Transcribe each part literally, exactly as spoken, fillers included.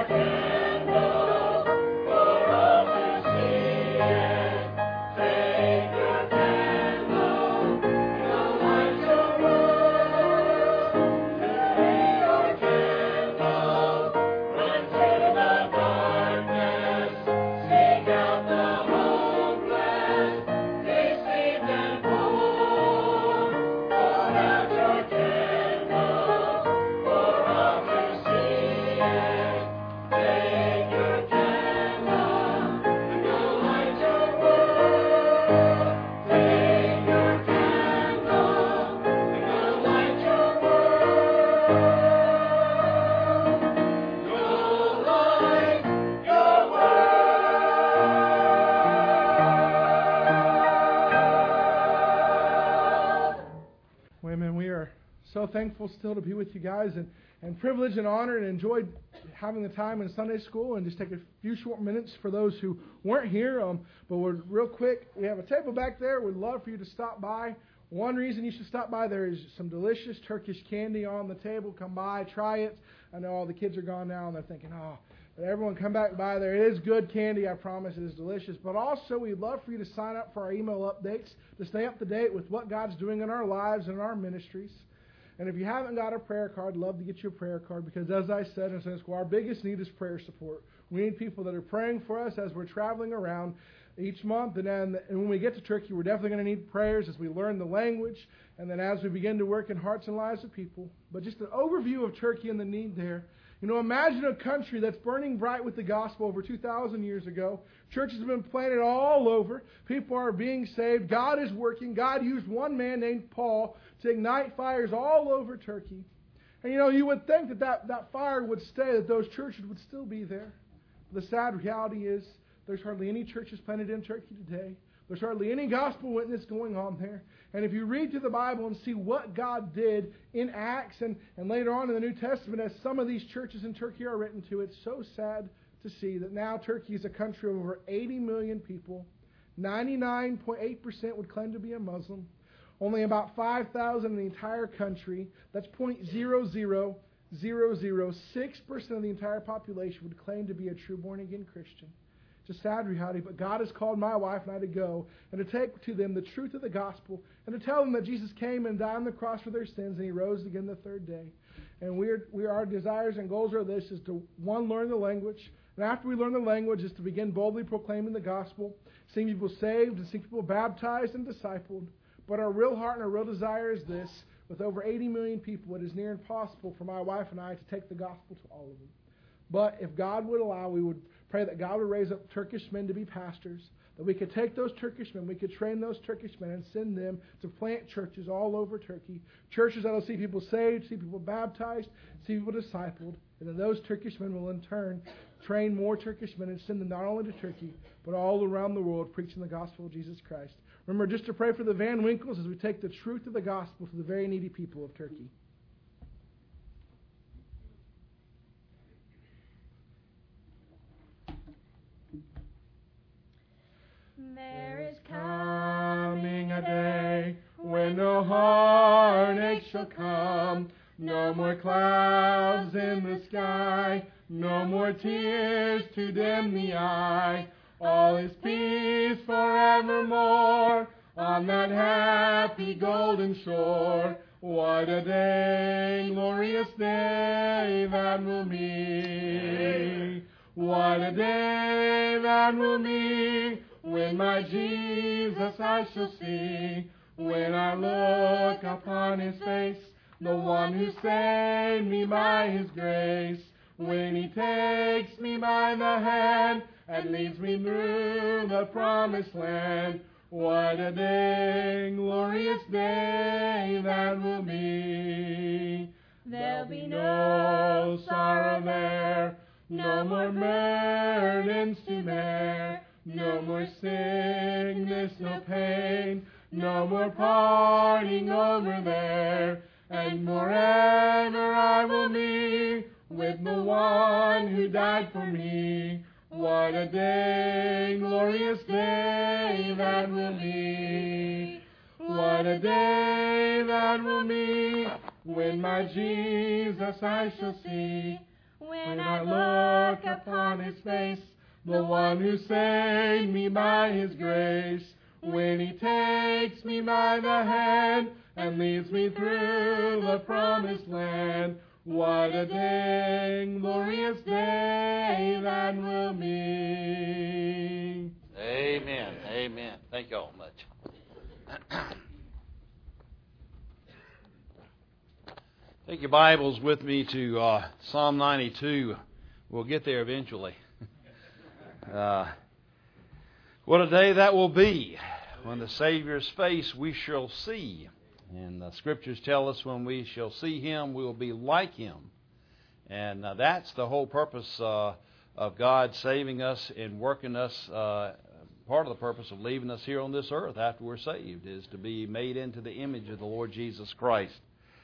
So thankful still to be with you guys, and, and privileged and honored, and enjoyed having the time in Sunday school, and just take a few short minutes for those who weren't here. Um, but we're real quick. We have a table back there. We'd love for you to stop by. One reason you should stop by, there is some delicious Turkish candy on the table. Come by, try it. I know all the kids are gone now, and they're thinking, oh, but everyone come back by there. It is good candy, I promise. It is delicious. But also, we'd love for you to sign up for our email updates to stay up to date with what God's doing in our lives and in our ministries. And if you haven't got a prayer card, I'd love to get you a prayer card, because as I said in Sunday school, our biggest need is prayer support. We need people that are praying for us as we're traveling around each month. And then and when we get to Turkey, we're definitely going to need prayers as we learn the language, and then as we begin to work in hearts and lives of people. But just an overview of Turkey and the need there. You know, imagine a country that's burning bright with the gospel over two thousand years ago. Churches have been planted all over. People are being saved. God is working. God used one man named Paul to ignite fires all over Turkey. And, you know, you would think that that, that fire would stay, that those churches would still be there. The sad reality is there's hardly any churches planted in Turkey today. There's hardly any gospel witness going on there. And if you read through the Bible and see what God did in Acts and, and later on in the New Testament as some of these churches in Turkey are written to, it's so sad to see that now Turkey is a country of over eighty million people. ninety-nine point eight percent would claim to be a Muslim. Only about five thousand in the entire country. That's zero point zero zero zero zero six percent of the entire population would claim to be a true born-again Christian. It's a sad reality, but God has called my wife and I to go and to take to them the truth of the gospel and to tell them that Jesus came and died on the cross for their sins and He rose again the third day. And we're, we our desires and goals are this, is to, one, learn the language. And after we learn the language, is to begin boldly proclaiming the gospel, seeing people saved and seeing people baptized and discipled. But our real heart and our real desire is this: with over eighty million people, it is near impossible for my wife and I to take the gospel to all of them. But if God would allow, we would pray that God would raise up Turkish men to be pastors, that we could take those Turkish men, we could train those Turkish men and send them to plant churches all over Turkey, churches that will see people saved, see people baptized, see people discipled, and then those Turkish men will in turn train more Turkish men and send them not only to Turkey, but all around the world preaching the gospel of Jesus Christ. Remember just to pray for the Van Winkles as we take the truth of the gospel to the very needy people of Turkey. There is coming a day when no heartache shall come, no more clouds in the sky, no more tears to dim the eye. All is peace forevermore on that happy golden shore. What a day, glorious day that will be. What a day that will be, when my Jesus I shall see. When I look upon His face, the one who saved me by His grace. When He takes me by the hand and leads me through the promised land. What a day, glorious day that will be. There'll be no sorrow there, no more burdens to bear, no more sickness, no pain, no more parting over there. And forever I will be with the one who died for me. What a day, glorious day that will be. What a day that will be, when my Jesus I shall see. When I look upon His face, the one who saved me by His grace, when He takes me by the hand and leads me through the promised land, what a day, glorious day that will be. Amen. Amen. Thank you all much. Take your Bibles with me to uh, Psalm ninety-two. We'll get there eventually. Uh, what a day that will be. When the Savior's face we shall see. And the Scriptures tell us when we shall see Him, we will be like Him. And uh, that's the whole purpose uh, of God saving us and working us. Uh, part of the purpose of leaving us here on this earth after we're saved is to be made into the image of the Lord Jesus Christ.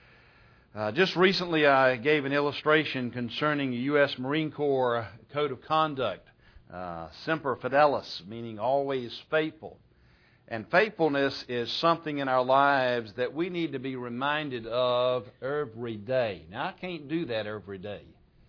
Uh, just recently I gave an illustration concerning the U S Marine Corps Code of Conduct. Uh, Semper Fidelis, meaning always faithful. And faithfulness is something in our lives that we need to be reminded of every day. Now, I can't do that every day.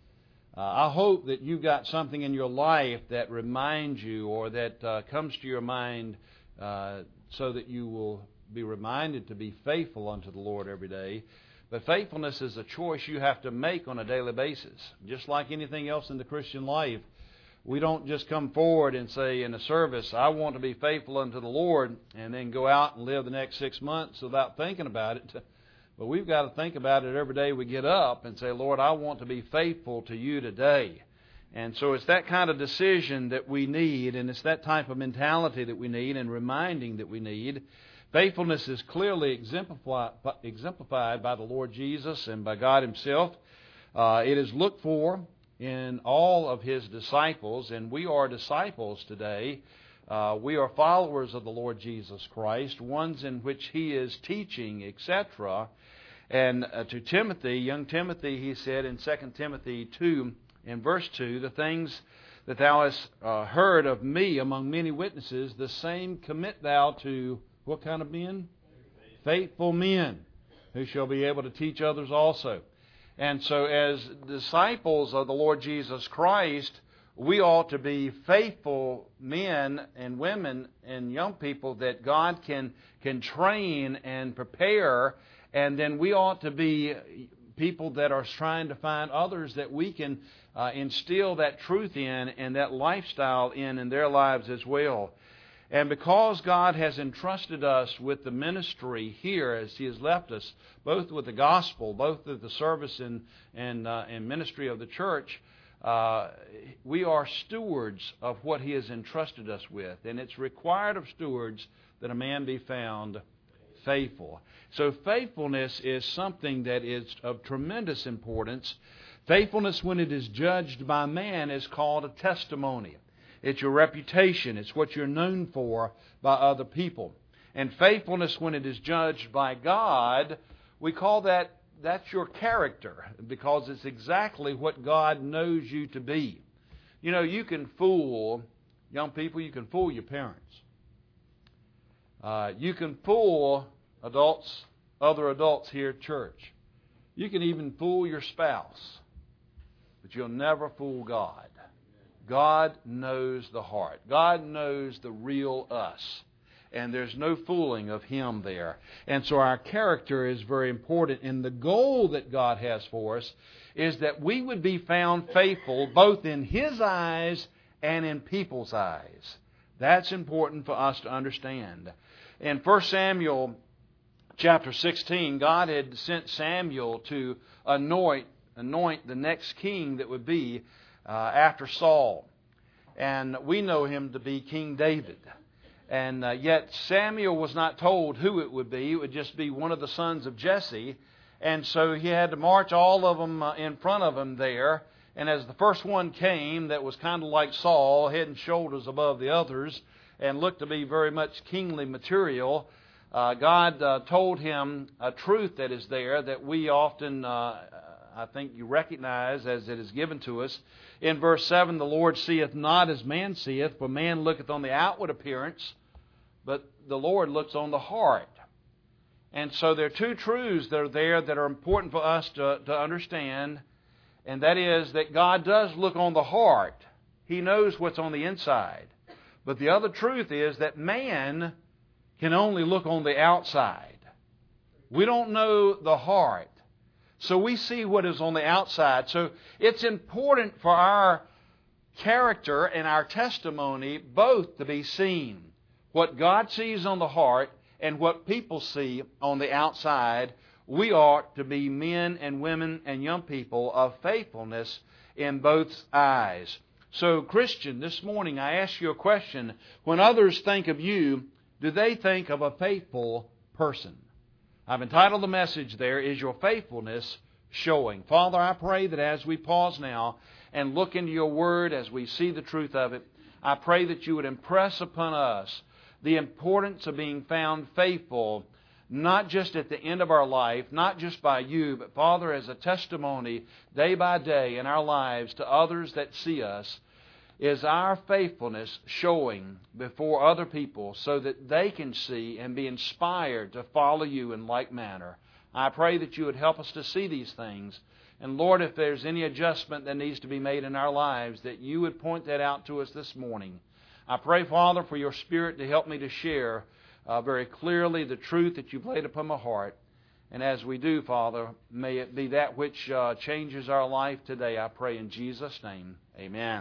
Uh, I hope that you've got something in your life that reminds you or that uh, comes to your mind uh, so that you will be reminded to be faithful unto the Lord every day. But faithfulness is a choice you have to make on a daily basis. Just like anything else in the Christian life, we don't just come forward and say in a service, I want to be faithful unto the Lord, and then go out and live the next six months without thinking about it. But we've got to think about it every day we get up and say, Lord, I want to be faithful to you today. And so it's that kind of decision that we need, and it's that type of mentality that we need and reminding that we need. Faithfulness is clearly exemplified, exemplified by the Lord Jesus and by God Himself. Uh, it is looked for in all of His disciples, and we are disciples today. Uh, we are followers of the Lord Jesus Christ, ones in which He is teaching, et cetera. And uh, to Timothy, young Timothy, he said in Second Timothy two, in verse two, the things that thou hast uh, heard of me among many witnesses, the same commit thou to what kind of men? Faithful men, who shall be able to teach others also. And so as disciples of the Lord Jesus Christ, we ought to be faithful men and women and young people that God can can train and prepare. And then we ought to be people that are trying to find others that we can uh, instill that truth in and that lifestyle in in their lives as well. And because God has entrusted us with the ministry here as He has left us, both with the gospel, both with the service and and, uh, and ministry of the church, uh, we are stewards of what He has entrusted us with. And it's required of stewards that a man be found faithful. So faithfulness is something that is of tremendous importance. Faithfulness, when it is judged by man, is called a testimony. It's your reputation. It's what you're known for by other people. And faithfulness, when it is judged by God, we call that, that's your character, because it's exactly what God knows you to be. You know, you can fool, young people, you can fool your parents. Uh, you can fool adults, other adults here at church. You can even fool your spouse, but you'll never fool God. God knows the heart. God knows the real us. And there's no fooling of Him there. And so our character is very important. And the goal that God has for us is that we would be found faithful both in His eyes and in people's eyes. That's important for us to understand. In First Samuel chapter sixteen, God had sent Samuel to anoint, anoint the next king that would be Uh, after Saul. And we know him to be King David. And uh, yet Samuel was not told who it would be. It would just be one of the sons of Jesse. And so he had to march all of them uh, in front of him there. And as the first one came, that was kind of like Saul, head and shoulders above the others, and looked to be very much kingly material, uh, God uh, told him a truth that is there that we often, uh, I think you recognize as it is given to us. In verse seven, the Lord seeth not as man seeth, for man looketh on the outward appearance, but the Lord looks on the heart. And so there are two truths that are there that are important for us to, to understand. And that is that God does look on the heart. He knows what's on the inside. But the other truth is that man can only look on the outside. We don't know the heart. So we see what is on the outside. So it's important for our character and our testimony both to be seen. What God sees on the heart and what people see on the outside. We ought to be men and women and young people of faithfulness in both eyes. So, Christian, this morning I ask you a question. When others think of you, do they think of a faithful person? I've entitled the message there, Is Your Faithfulness Showing? Father, I pray that as we pause now and look into your word, as we see the truth of it, I pray that you would impress upon us the importance of being found faithful, not just at the end of our life, not just by you, but, Father, as a testimony day by day in our lives to others that see us. Is our faithfulness showing before other people so that they can see and be inspired to follow you in like manner? I pray that you would help us to see these things. And Lord, if there's any adjustment that needs to be made in our lives, that you would point that out to us this morning. I pray, Father, for your Spirit to help me to share uh, very clearly the truth that you've laid upon my heart. And as we do, Father, may it be that which uh, changes our life today, I pray in Jesus' name. Amen.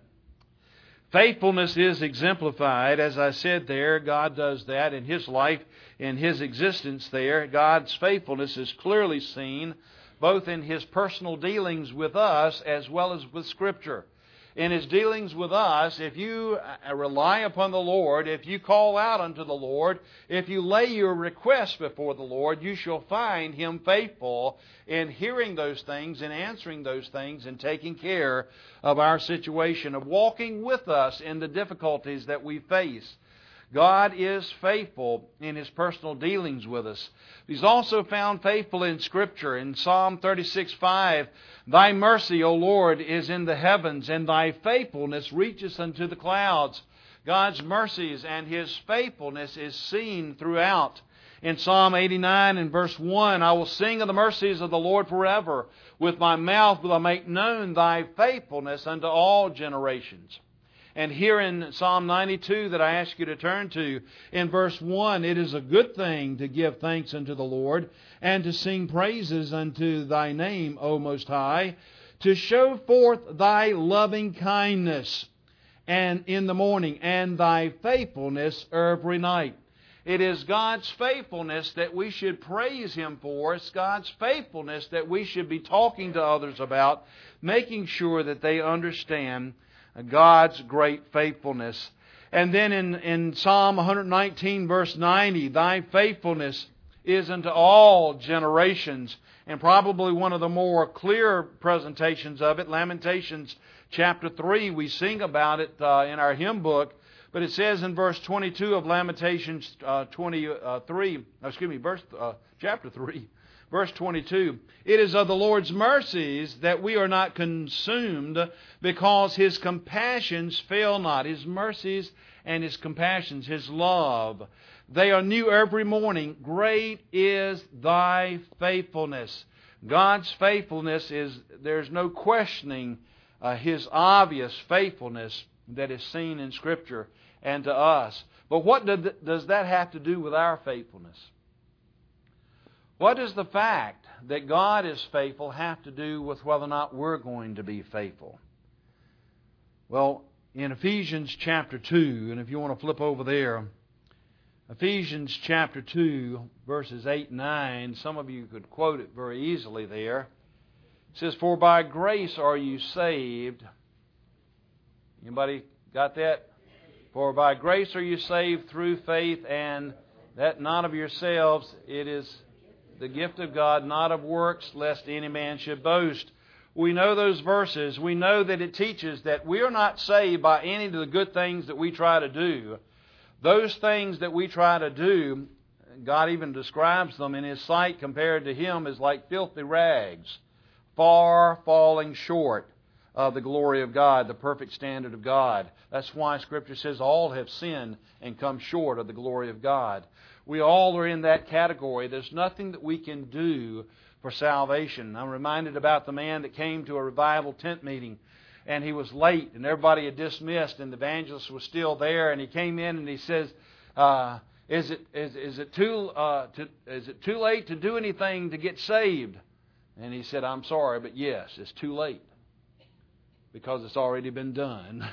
Faithfulness is exemplified. As I said there, God does that in His life, in His existence there. God's faithfulness is clearly seen both in His personal dealings with us as well as with Scripture. In His dealings with us, if you rely upon the Lord, if you call out unto the Lord, if you lay your requests before the Lord, you shall find Him faithful in hearing those things and answering those things and taking care of our situation, of walking with us in the difficulties that we face. God is faithful in His personal dealings with us. He's also found faithful in Scripture. In Psalm thirty-six five, Thy mercy, O Lord, is in the heavens, and Thy faithfulness reaches unto the clouds. God's mercies and His faithfulness is seen throughout. In Psalm eighty-nine and verse one, I will sing of the mercies of the Lord forever. With my mouth will I make known Thy faithfulness unto all generations. And here in Psalm ninety-two that I ask you to turn to, in verse one, it is a good thing to give thanks unto the Lord and to sing praises unto Thy name, O Most High, to show forth Thy loving kindness and in the morning and Thy faithfulness every night. It is God's faithfulness that we should praise Him for. It's God's faithfulness that we should be talking to others about, making sure that they understand God's great faithfulness. And then in, in Psalm one nineteen verse ninety, Thy faithfulness is unto all generations. And probably one of the more clear presentations of it, Lamentations chapter three, we sing about it uh, in our hymn book. But it says in verse twenty-two of Lamentations uh, twenty-three, excuse me, verse uh, chapter three, verse twenty-two, it is of the Lord's mercies that we are not consumed, because His compassions fail not. His mercies and His compassions, His love, they are new every morning. Great is Thy faithfulness. God's faithfulness is, there's no questioning uh, His obvious faithfulness that is seen in Scripture and to us. But what did, does that have to do with our faithfulness? What does the fact that God is faithful have to do with whether or not we're going to be faithful? Well, in Ephesians chapter two, and if you want to flip over there, Ephesians chapter two, verses eight and nine, some of you could quote it very easily there. It says, For by grace are you saved. Anybody got that? For by grace are you saved through faith, and that not of yourselves, it is the gift of God, not of works, lest any man should boast. We know those verses. We know that it teaches that we are not saved by any of the good things that we try to do. Those things that we try to do, God even describes them in His sight compared to Him as like filthy rags, far falling short of the glory of God, the perfect standard of God. That's why Scripture says all have sinned and come short of the glory of God. We all are in that category. There's nothing that we can do for salvation. I'm reminded about the man that came to a revival tent meeting, and he was late, and everybody had dismissed, and the evangelist was still there, and he came in and he says, uh, is it is is it too uh, to, is it too late to do anything to get saved? And he said, I'm sorry, but yes, it's too late, because it's already been done.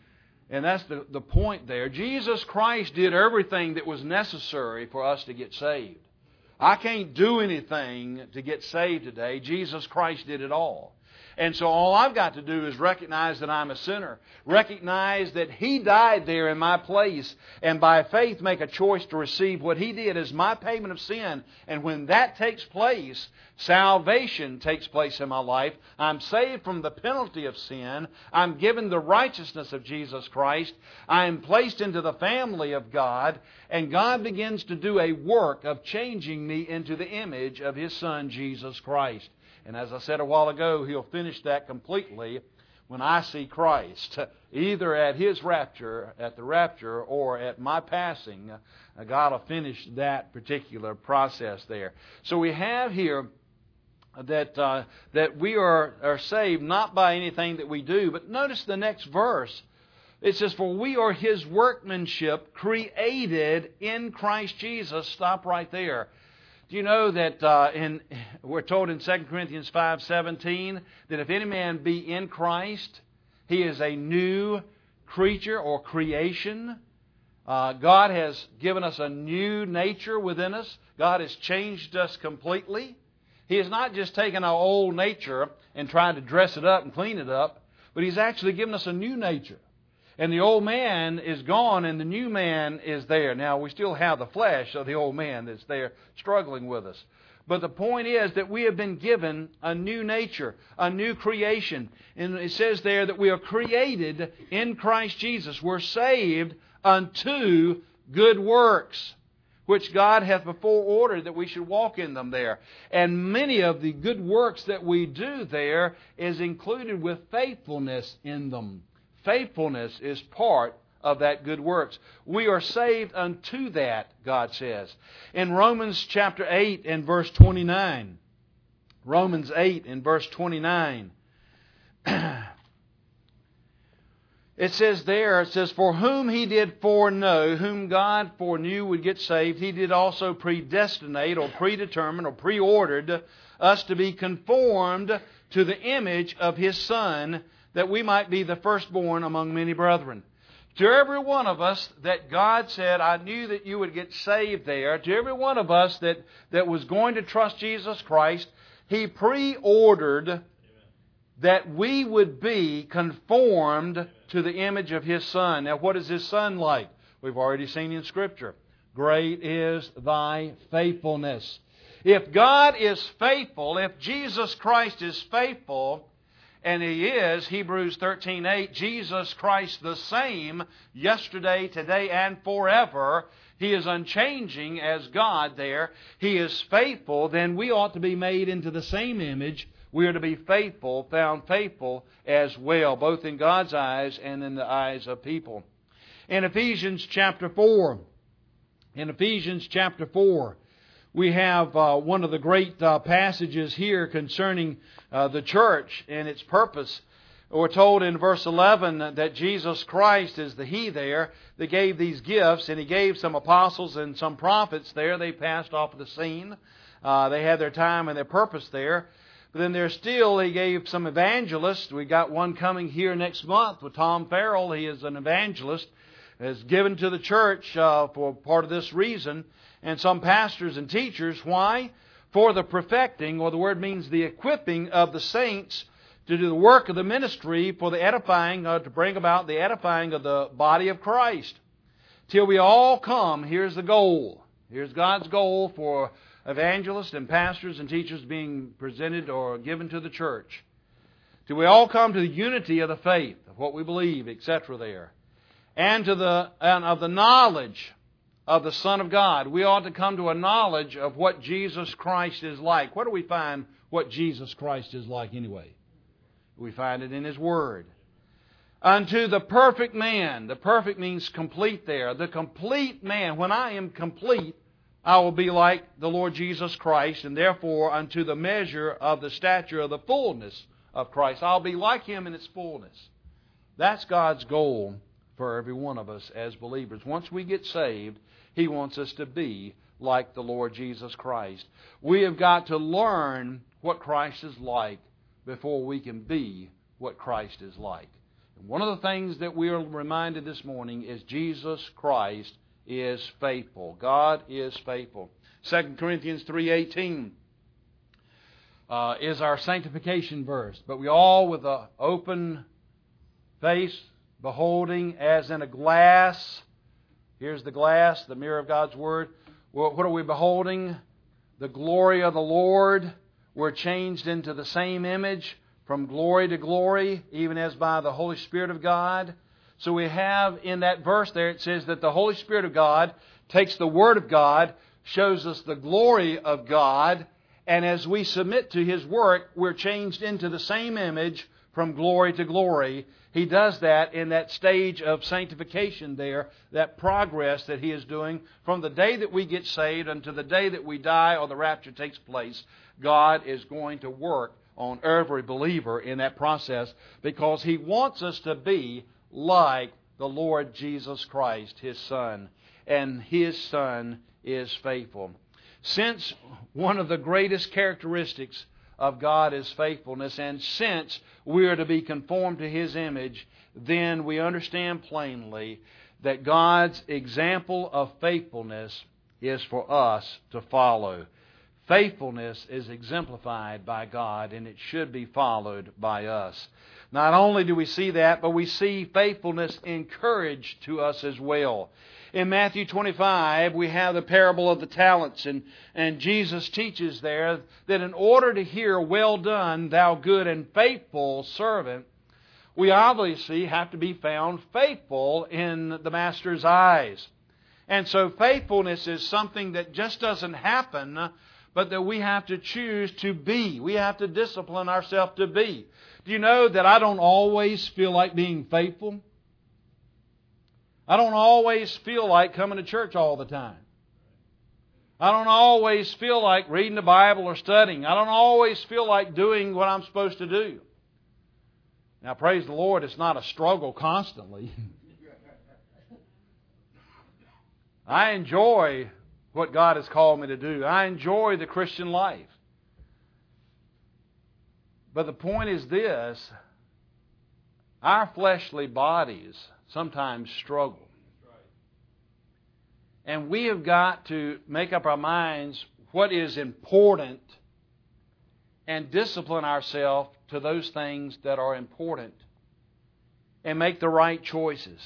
And that's the, the point there. Jesus Christ did everything that was necessary for us to get saved. I can't do anything to get saved today. Jesus Christ did it all. And so all I've got to do is recognize that I'm a sinner. Recognize that He died there in my place. And by faith make a choice to receive what He did as my payment of sin. And when that takes place, salvation takes place in my life. I'm saved from the penalty of sin. I'm given the righteousness of Jesus Christ. I am placed into the family of God. And God begins to do a work of changing me into the image of His Son, Jesus Christ. And as I said a while ago, He'll finish that completely when I see Christ, either at His rapture, at the rapture, or at my passing. God will finish that particular process there. So we have here that uh, that we are, are saved not by anything that we do. But notice the next verse. It says, for we are His workmanship, created in Christ Jesus. Stop right there. Do you know that uh, in we're told in Second Corinthians five seventeen that if any man be in Christ, he is a new creature or creation. Uh, God has given us a new nature within us. God has changed us completely. He has not just taken our old nature and tried to dress it up and clean it up, but He's actually given us a new nature. And the old man is gone and the new man is there. Now, we still have the flesh of the old man that's there struggling with us. But the point is that we have been given a new nature, a new creation. And it says there that we are created in Christ Jesus. We're saved unto good works, which God hath before ordered that we should walk in them there. And many of the good works that we do there is included with faithfulness in them. Faithfulness is part of that good works. We are saved unto that, God says. In Romans chapter eight and verse twenty-nine, Romans eight and verse twenty-nine, it says there, it says, for whom He did foreknow, whom God foreknew would get saved, He did also predestinate or predetermine or preordered us to be conformed to the image of His Son, that we might be the firstborn among many brethren. To every one of us that God said, I knew that you would get saved there, to every one of us that, that was going to trust Jesus Christ, He preordered that we would be conformed to the image of His Son. Now, what is His Son like? We've already seen in Scripture. Great is thy faithfulness. If God is faithful, if Jesus Christ is faithful, and He is, Hebrews thirteen eight, Jesus Christ the same yesterday, today, and forever. He is unchanging as God there. He is faithful. Then we ought to be made into the same image. We are to be faithful, found faithful as well, both in God's eyes and in the eyes of people. In Ephesians chapter four, in Ephesians chapter four, we have uh, one of the great uh, passages here concerning uh, the church and its purpose. We're told in verse eleven that Jesus Christ is the He there that gave these gifts, and He gave some apostles and some prophets there. They passed off the scene. Uh, they had their time and their purpose there. But then there still, He gave some evangelists. We got one coming here next month with Tom Farrell. He is an evangelist. Is given to the church uh, for part of this reason. And some pastors and teachers. Why? For the perfecting, or the word means the equipping of the saints to do the work of the ministry for the edifying, uh, to bring about the edifying of the body of Christ. Till we all come, here's the goal. Here's God's goal for evangelists and pastors and teachers being presented or given to the church. Till we all come to the unity of the faith, of what we believe, et cetera there. And to the and of the knowledge of the Son of God. We ought to come to a knowledge of what Jesus Christ is like. Where do we find what Jesus Christ is like anyway? We find it in His Word. Unto the perfect man. The perfect means complete there. The complete man. When I am complete, I will be like the Lord Jesus Christ, and therefore unto the measure of the stature of the fullness of Christ. I'll be like Him in its fullness. That's God's goal for every one of us as believers. Once we get saved, He wants us to be like the Lord Jesus Christ. We have got to learn what Christ is like before we can be what Christ is like. And one of the things that we are reminded this morning is Jesus Christ is faithful. God is faithful. Second Corinthians three eighteen uh, is our sanctification verse. But we all with an open face, beholding as in a glass. Here's the glass, the mirror of God's Word. Well, what are we beholding? The glory of the Lord. We're changed into the same image from glory to glory, even as by the Holy Spirit of God. So we have in that verse there, it says that the Holy Spirit of God takes the Word of God, shows us the glory of God, and as we submit to His work, we're changed into the same image from glory to glory. He does that in that stage of sanctification there, that progress that He is doing from the day that we get saved until the day that we die or the rapture takes place. God is going to work on every believer in that process because He wants us to be like the Lord Jesus Christ, His Son. And His Son is faithful. Since one of the greatest characteristics of God is faithfulness, and since we are to be conformed to His image, then we understand plainly that God's example of faithfulness is for us to follow. Faithfulness is exemplified by God, and it should be followed by us. Not only do we see that, but we see faithfulness encouraged to us as well. In Matthew twenty-five, we have the parable of the talents, and, and Jesus teaches there that in order to hear, "Well done, thou good and faithful servant," we obviously have to be found faithful in the Master's eyes. And so faithfulness is something that just doesn't happen, but that we have to choose to be. We have to discipline ourselves to be. Do you know that I don't always feel like being faithful? I don't always feel like coming to church all the time. I don't always feel like reading the Bible or studying. I don't always feel like doing what I'm supposed to do. Now, praise the Lord, it's not a struggle constantly. I enjoy what God has called me to do. I enjoy the Christian life. But the point is this: our fleshly bodies sometimes struggle. And we have got to make up our minds what is important and discipline ourselves to those things that are important and make the right choices.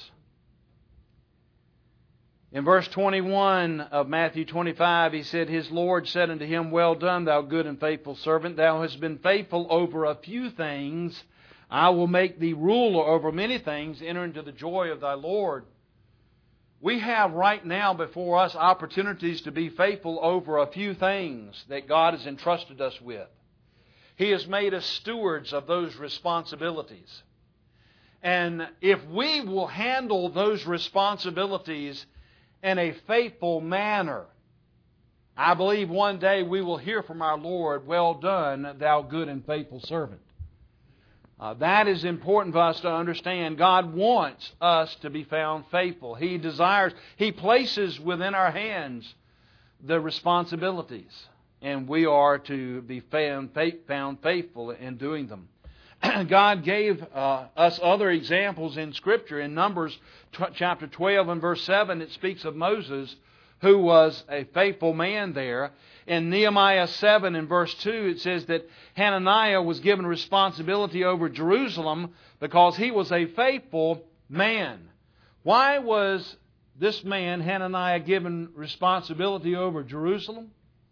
In verse twenty-one of Matthew twenty-five, he said, "His Lord said unto him, Well done, thou good and faithful servant. Thou hast been faithful over a few things. I will make thee ruler over many things. Enter into the joy of thy Lord." We have right now before us opportunities to be faithful over a few things that God has entrusted us with. He has made us stewards of those responsibilities. And if we will handle those responsibilities in a faithful manner, I believe one day we will hear from our Lord, "Well done, thou good and faithful servant." Uh, that is important for us to understand. God wants us to be found faithful. He desires, He places within our hands the responsibilities, and we are to be found, found faithful in doing them. God gave uh, us other examples in Scripture. In Numbers t- chapter twelve and verse seven, it speaks of Moses, who was a faithful man there. In Nehemiah seven and verse two, it says that Hananiah was given responsibility over Jerusalem because he was a faithful man. Why was this man, Hananiah, given responsibility over Jerusalem?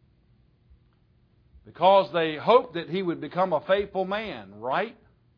Because they hoped that he would become a faithful man, right?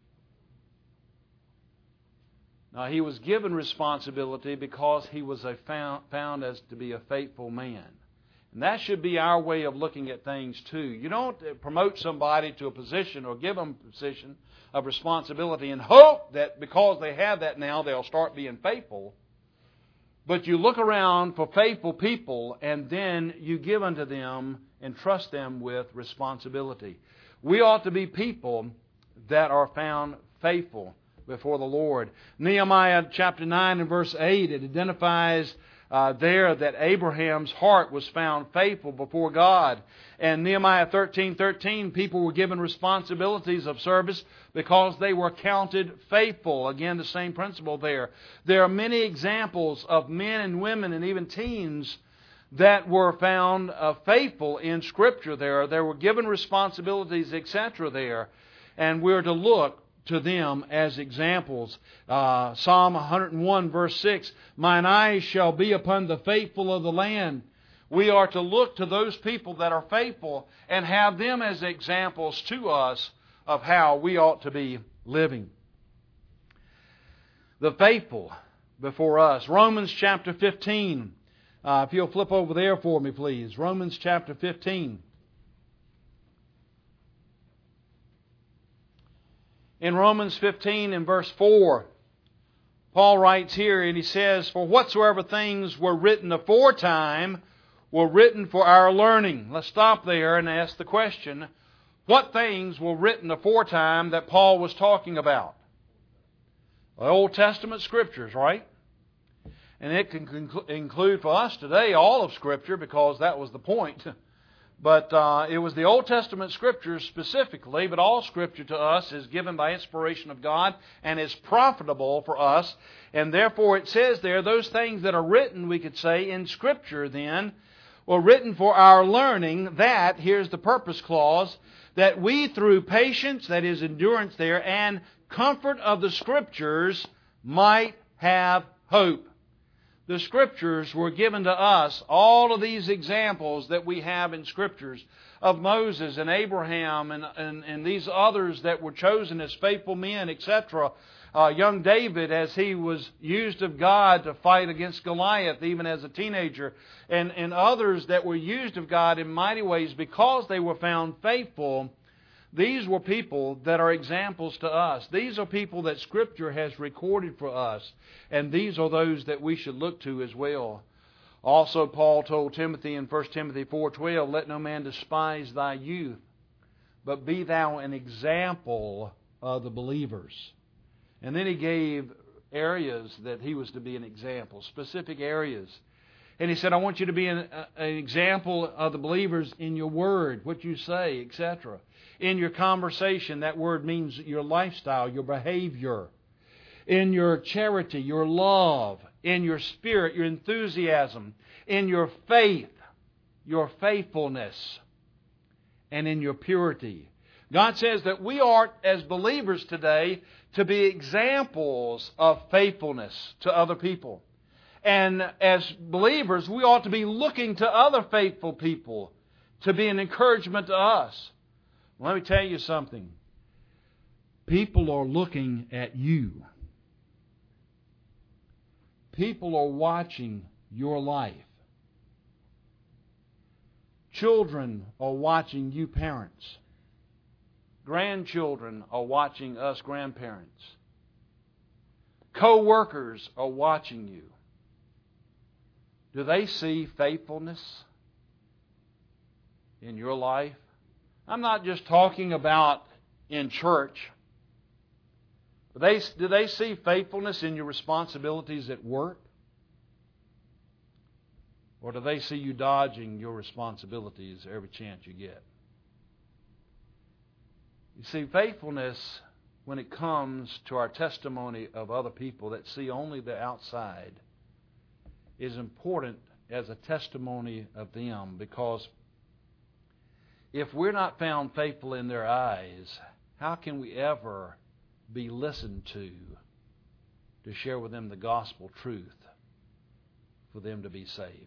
Now, he was given responsibility because he was a found, found as to be a faithful man. And that should be our way of looking at things too. You don't promote somebody to a position or give them a position of responsibility and hope that because they have that now they'll start being faithful. But you look around for faithful people, and then you give unto them and trust them with responsibility. We ought to be people that are found faithful before the Lord. Nehemiah chapter nine and verse eight, it identifies uh, there that Abraham's heart was found faithful before God. And Nehemiah thirteen thirteen, people were given responsibilities of service because they were counted faithful. Again, the same principle there. There are many examples of men and women and even teens that were found uh, faithful in Scripture there. They were given responsibilities, et cetera there. And we're to look to them as examples. Uh, Psalm one hundred one verse six, mine eyes shall be upon the faithful of the land. We are to look to those people that are faithful and have them as examples to us of how we ought to be living. The faithful before us. Romans chapter fifteen. Uh, if you'll flip over there for me, please. Romans chapter fifteen. In Romans fifteen and verse four, Paul writes here, and he says, for whatsoever things were written aforetime were written for our learning. Let's stop there and ask the question, what things were written aforetime that Paul was talking about? The Old Testament Scriptures, right? And it can conclu- include for us today all of Scripture, because that was the point. But uh, it was the Old Testament Scriptures specifically, but all Scripture to us is given by inspiration of God and is profitable for us. And therefore it says there, those things that are written, we could say, in Scripture then, were written for our learning, that, here's the purpose clause, that we through patience, that is endurance there, and comfort of the Scriptures might have hope. The Scriptures were given to us, all of these examples that we have in Scriptures of Moses and Abraham and, and, and these others that were chosen as faithful men, et cetera. Uh, young David, as he was used of God to fight against Goliath, even as a teenager, and, and others that were used of God in mighty ways because they were found faithful. These were people that are examples to us. These are people that Scripture has recorded for us. And these are those that we should look to as well. Also, Paul told Timothy in First Timothy four twelve, let no man despise thy youth, but be thou an example of the believers. And then he gave areas that he was to be an example, specific areas. And he said, I want you to be an, an example of the believers in your word, what you say, et cetera. In your conversation, that word means your lifestyle, your behavior. In your charity, your love. In your spirit, your enthusiasm. In your faith, your faithfulness. And in your purity. God says that we are, as believers today, to be examples of faithfulness to other people. And as believers, we ought to be looking to other faithful people to be an encouragement to us. Let me tell you something. People are looking at you. People are watching your life. Children are watching you parents. Grandchildren are watching us grandparents. Co-workers are watching you. Do they see faithfulness in your life? I'm not just talking about in church. Do they, do they see faithfulness in your responsibilities at work? Or do they see you dodging your responsibilities every chance you get? You see, faithfulness, when it comes to our testimony of other people that see only the outside, is important as a testimony of them, because if we're not found faithful in their eyes, how can we ever be listened to to share with them the gospel truth for them to be saved?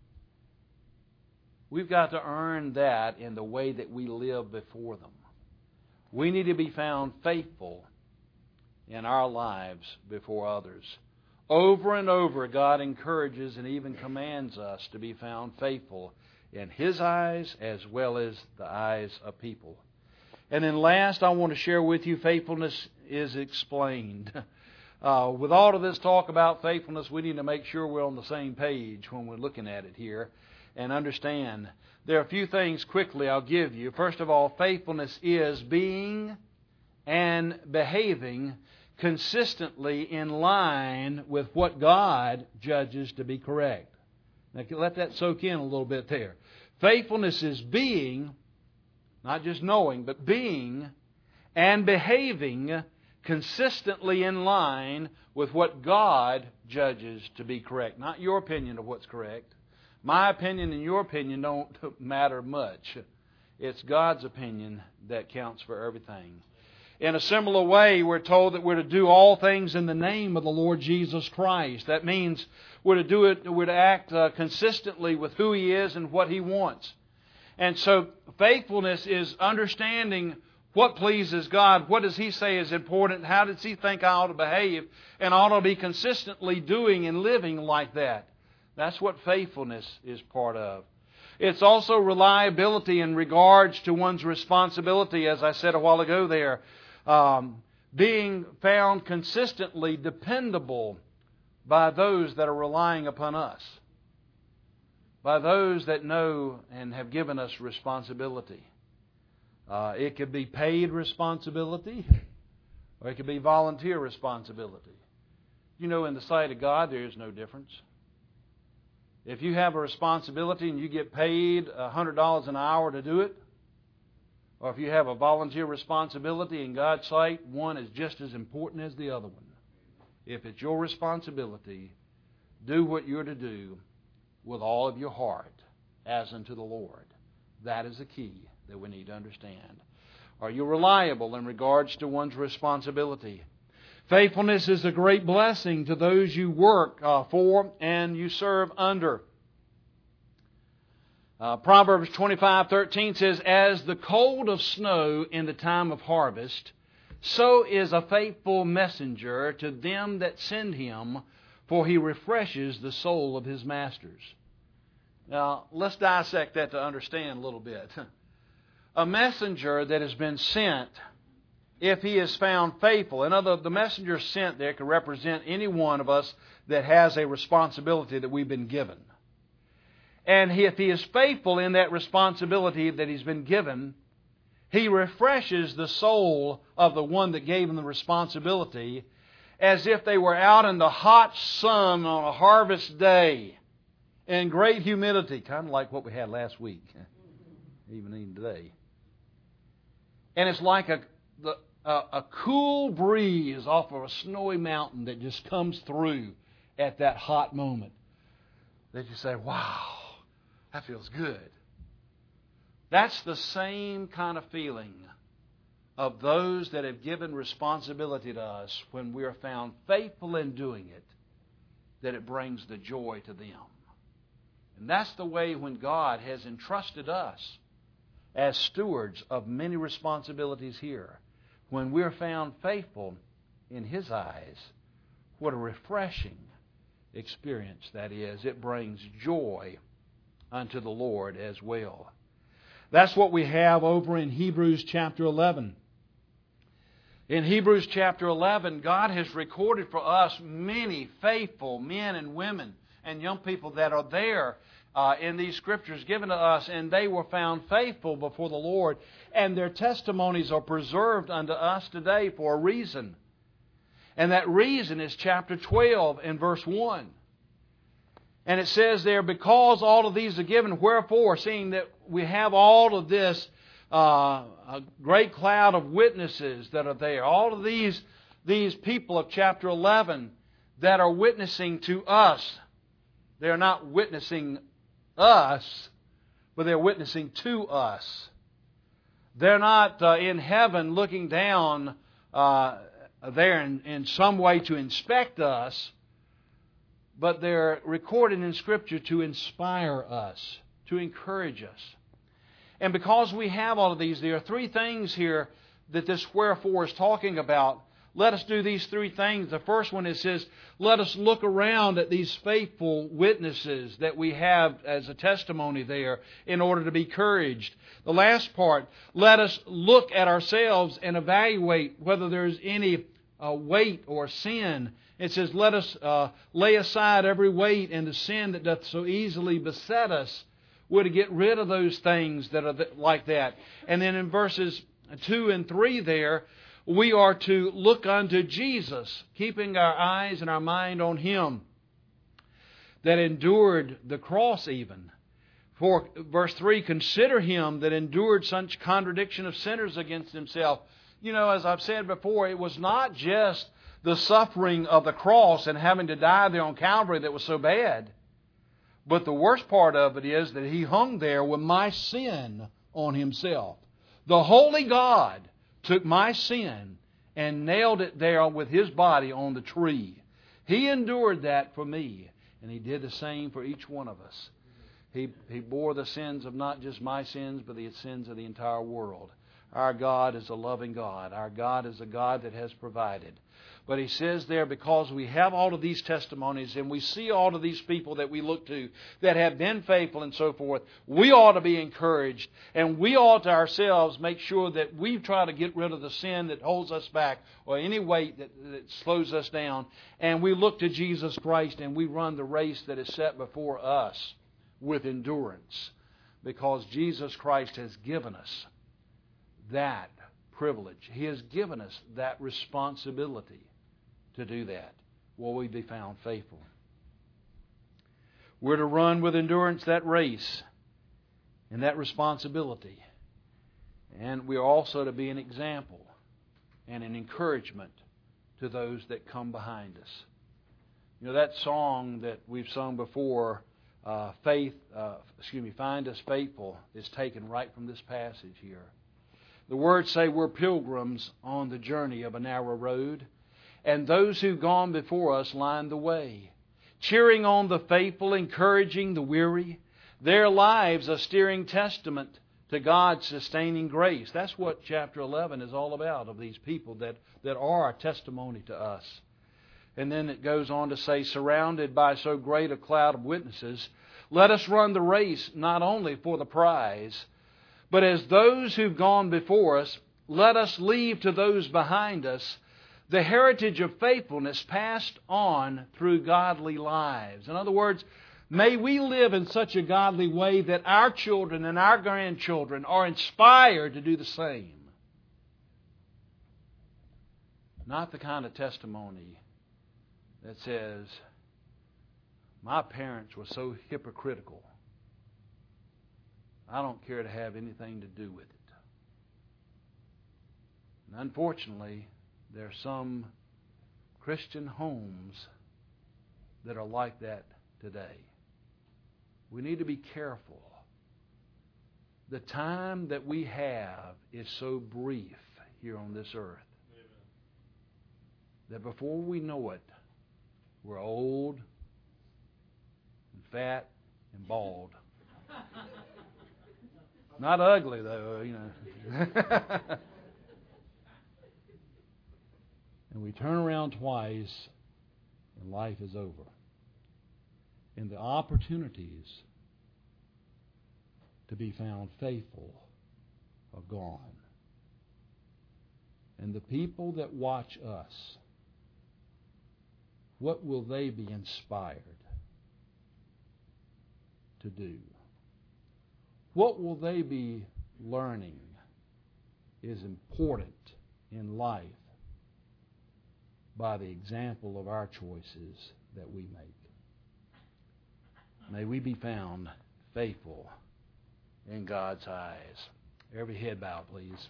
We've got to earn that in the way that we live before them. We need to be found faithful in our lives before others. Over and over, God encourages and even commands us to be found faithful in His eyes as well as the eyes of people. And then last, I want to share with you, faithfulness is explained. uh, with all of this talk about faithfulness, we need to make sure we're on the same page when we're looking at it here and understand. There are a few things quickly I'll give you. First of all, faithfulness is being and behaving consistently in line with what God judges to be correct. Now, let that soak in a little bit there. Faithfulness is being, not just knowing, but being and behaving consistently in line with what God judges to be correct. Not your opinion of what's correct. My opinion and your opinion don't matter much. It's God's opinion that counts for everything. In a similar way, we're told that we're to do all things in the name of the Lord Jesus Christ. That means we're to do it, we're to act uh, consistently with who He is and what He wants. And so faithfulness is understanding what pleases God, what does He say is important, how does He think I ought to behave, and ought to be consistently doing and living like that. That's what faithfulness is part of. It's also reliability in regards to one's responsibility, as I said a while ago there. Um, being found consistently dependable by those that are relying upon us, by those that know and have given us responsibility. Uh, it could be paid responsibility, or it could be volunteer responsibility. You know, in the sight of God, there is no difference. If you have a responsibility and you get paid one hundred dollars an hour to do it, or if you have a volunteer responsibility in God's sight, one is just as important as the other one. If it's your responsibility, do what you're to do with all of your heart as unto the Lord. That is the key that we need to understand. Are you reliable in regards to one's responsibility? Faithfulness is a great blessing to those you work uh, for and you serve under. Uh, Proverbs twenty-five thirteen says, "As the cold of snow in the time of harvest, so is a faithful messenger to them that send him, for he refreshes the soul of his masters." Now, let's dissect that to understand a little bit. A messenger that has been sent, if he is found faithful, in other words, the messenger sent there can represent any one of us that has a responsibility that we've been given. And if he is faithful in that responsibility that he's been given, he refreshes the soul of the one that gave him the responsibility as if they were out in the hot sun on a harvest day in great humidity, kind of like what we had last week, even even today. And it's like a, the, a, a cool breeze off of a snowy mountain that just comes through at that hot moment. That you say, wow, that feels good. That's the same kind of feeling of those that have given responsibility to us when we are found faithful in doing it, that it brings the joy to them. And that's the way when God has entrusted us as stewards of many responsibilities here. When we're found faithful in His eyes, what a refreshing experience that is. It brings joy unto the Lord as well. That's what we have over in Hebrews chapter eleven. In Hebrews chapter eleven, God has recorded for us many faithful men and women and young people that are there uh, in these Scriptures given to us, and they were found faithful before the Lord, and their testimonies are preserved unto us today for a reason. And that reason is chapter twelve and verse one. And it says there, "Because all of these are given, wherefore, seeing that we have all of this, uh, a great cloud of witnesses that are there, all of these, these people of chapter eleven that are witnessing to us. They're not witnessing us, but they're witnessing to us. They're not uh, in heaven looking down uh, there in, in some way to inspect us, but they're recorded in Scripture to inspire us, to encourage us. And because we have all of these, there are three things here that this wherefore is talking about. Let us do these three things. The first one, it says, let us look around at these faithful witnesses that we have as a testimony there in order to be encouraged. The last part, let us look at ourselves and evaluate whether there's any uh, weight or sin. It says, let us uh, lay aside every weight and the sin that doth so easily beset us. We're to get rid of those things that are like that. And then in verses two and three there, we are to look unto Jesus, keeping our eyes and our mind on Him that endured the cross even. For verse three, consider Him that endured such contradiction of sinners against Himself. You know, as I've said before, it was not just the suffering of the cross and having to die there on Calvary that was so bad. But the worst part of it is that He hung there with my sin on Himself. The holy God took my sin and nailed it there with His body on the tree. He endured that for me, and He did the same for each one of us. He, he bore the sins of not just my sins, but the sins of the entire world. Our God is a loving God. Our God is a God that has provided. But He says there, because we have all of these testimonies and we see all of these people that we look to that have been faithful and so forth, we ought to be encouraged, and we ought to ourselves make sure that we try to get rid of the sin that holds us back or any weight that, that slows us down, and we look to Jesus Christ and we run the race that is set before us with endurance, because Jesus Christ has given us that privilege. He has given us that responsibility to do that. Will we be found faithful? We're to run with endurance that race and that responsibility. And we are also to be an example and an encouragement to those that come behind us. You know, that song that we've sung before, uh, faith, uh, excuse me, find us faithful, is taken right from this passage here. The words say we're pilgrims on the journey of a narrow road, and those who've gone before us line the way, cheering on the faithful, encouraging the weary, their lives a steering testament to God's sustaining grace. That's what chapter eleven is all about, of these people that, that are a testimony to us. And then it goes on to say, surrounded by so great a cloud of witnesses, let us run the race not only for the prize, but as those who've gone before us, let us leave to those behind us the heritage of faithfulness passed on through godly lives. In other words, may we live in such a godly way that our children and our grandchildren are inspired to do the same. Not the kind of testimony that says, my parents were so hypocritical, I don't care to have anything to do with it. And unfortunately, there are some Christian homes that are like that today. We need to be careful. The time that we have is so brief here on this earth. Amen. That before we know it, we're old and fat and bald. Not ugly, though, you know. And we turn around twice, and life is over. And the opportunities to be found faithful are gone. And the people that watch us, what will they be inspired to do? What will they be learning is important in life by the example of our choices that we make? May we be found faithful in God's eyes. Every head bow, please.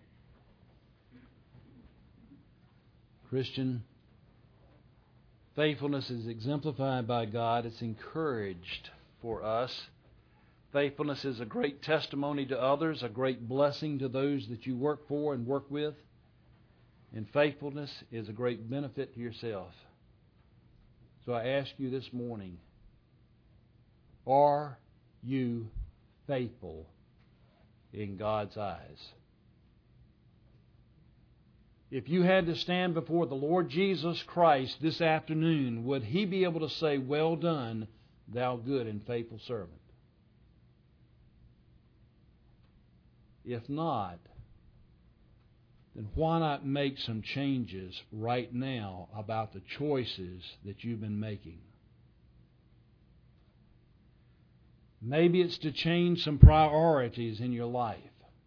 Christian, faithfulness is exemplified by God. It's encouraged for us. Faithfulness is a great testimony to others, a great blessing to those that you work for and work with. And faithfulness is a great benefit to yourself. So I ask you this morning, are you faithful in God's eyes? If you had to stand before the Lord Jesus Christ this afternoon, would He be able to say, well done, thou good and faithful servant? If not, then why not make some changes right now about the choices that you've been making? Maybe it's to change some priorities in your life.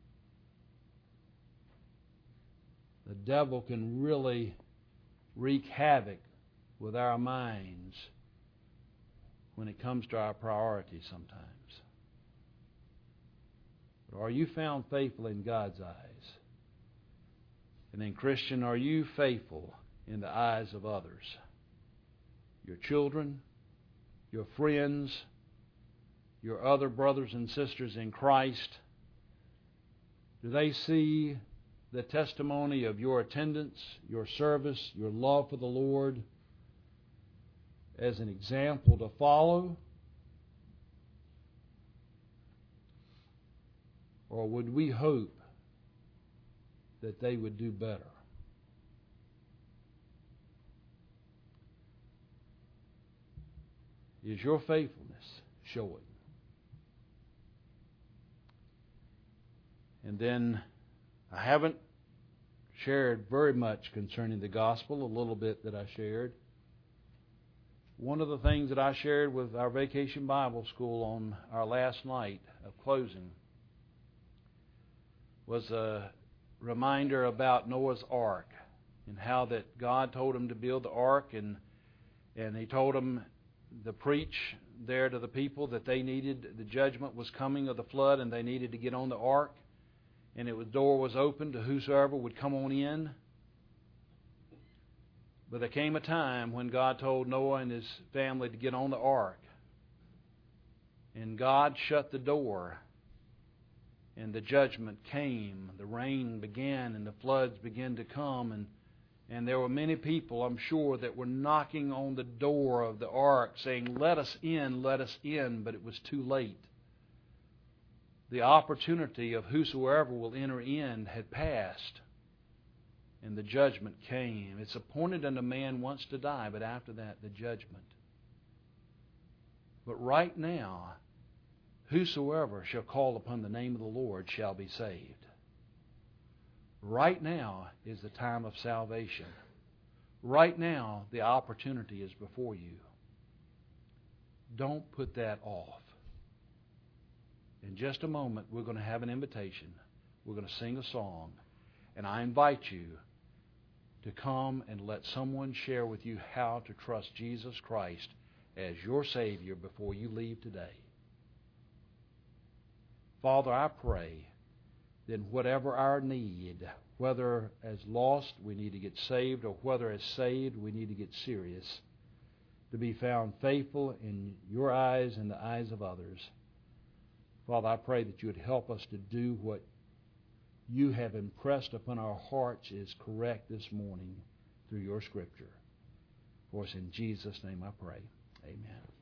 The devil can really wreak havoc with our minds when it comes to our priorities sometimes. But are you found faithful in God's eyes? And then, Christian, are you faithful in the eyes of others? Your children, your friends, your other brothers and sisters in Christ? Do they see the testimony of your attendance, your service, your love for the Lord as an example to follow? Or would we hope that they would do better? Is your faithfulness showing? And then, I haven't shared very much concerning the gospel, a little bit that I shared. One of the things that I shared with our Vacation Bible School on our last night of closing was a reminder about Noah's Ark and how that God told him to build the ark, and and He told him to preach there to the people that they needed, the judgment was coming of the flood, and they needed to get on the ark. And it was, the door was open to whosoever would come on in. But there came a time when God told Noah and his family to get on the ark. And God shut the door. And the judgment came. The rain began and the floods began to come. And, and there were many people, I'm sure, that were knocking on the door of the ark saying, "Let us in, let us in." But it was too late. The opportunity of whosoever will enter in had passed, and the judgment came. It's appointed unto man once to die, but after that, the judgment. But right now, whosoever shall call upon the name of the Lord shall be saved. Right now is the time of salvation. Right now, the opportunity is before you. Don't put that off. In just a moment, we're going to have an invitation. We're going to sing a song. And I invite you to come and let someone share with you how to trust Jesus Christ as your Savior before you leave today. Father, I pray that whatever our need, whether as lost we need to get saved, or whether as saved we need to get serious, to be found faithful in your eyes and the eyes of others. Father, I pray that you would help us to do what you have impressed upon our hearts is correct this morning through your Scripture. For us in Jesus' name I pray. Amen.